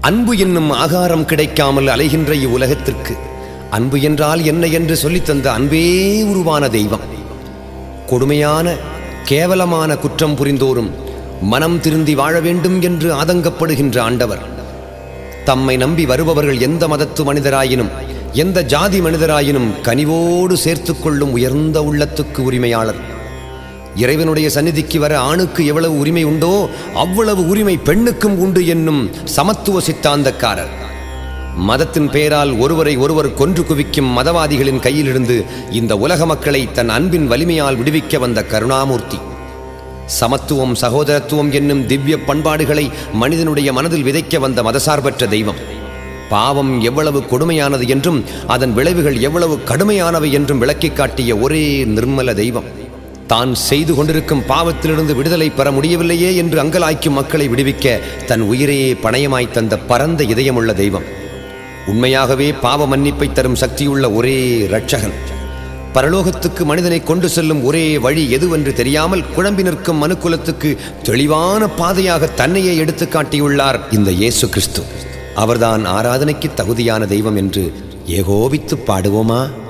அன்பு என்னும் ஆகாரம் கிடைக்காமல் அலைகின்ற இவ்வுலகத்திற்கு அன்பு என்றால் என்ன என்று சொல்லித்தந்த அன்பே உருவான தெய்வம். கொடுமையான கேவலமான குற்றம் புரிந்தோறும் மனம் திருந்தி வாழ வேண்டும் என்று ஆதங்கப்படுகின்ற ஆண்டவர் தம்மை நம்பி வருபவர்கள் எந்த மதத்து மனிதராயினும் எந்த ஜாதி மனிதராயினும் கனிவோடு சேர்த்துக் கொள்ளும் உயர்ந்த உள்ளத்துக்கு உரிமையாளர். இறைவனுடைய சந்நிதிக்கு வர ஆணுக்கு எவ்வளவு உரிமை உண்டோ அவ்வளவு உரிமை பெண்ணுக்கும் உண்டு என்னும் சமத்துவ சித்தாந்தக்காரர். மதத்தின் பெயரால் ஒருவரை ஒருவர் கொன்று குவிக்கும் மதவாதிகளின் கையிலிருந்து இந்த உலக மக்களை தன் அன்பின் வலிமையால் விடுவிக்க வந்த கருணாமூர்த்தி. சமத்துவம் சகோதரத்துவம் என்னும் திவ்ய பண்பாடுகளை மனிதனுடைய மனதில் விதைக்க வந்த மதசார்பற்ற தெய்வம். பாவம் எவ்வளவு கொடுமையானது என்றும் அதன் விளைவுகள் எவ்வளவு கடுமையானவை என்றும் விளக்கிக் காட்டிய ஒரே நிர்மல தெய்வம். தான் செய்து கொண்டிருக்கும் பாவத்திலிருந்து விடுதலை பெற முடியவில்லையே என்று அங்கலாய்க்கும் மக்களை விடுவிக்க தன் உயிரையே பணயமாய் தந்த பரந்த இதயமுள்ள தெய்வம். உண்மையாகவே பாவ மன்னிப்பை தரும் சக்தியுள்ள ஒரே இரட்சகன். பரலோகத்துக்கு மனிதனை கொண்டு செல்லும் ஒரே வழி எதுவென்று தெரியாமல் குழம்பி நிற்கும் மனுக்குலத்துக்கு தெளிவான பாதையாக தன்னையே எடுத்து காட்டியுள்ளார் இந்த இயேசு கிறிஸ்து. அவர்தான் ஆராதனைக்கு தகுதியான தெய்வம் என்று ஏகோபித்து பாடுவோமா?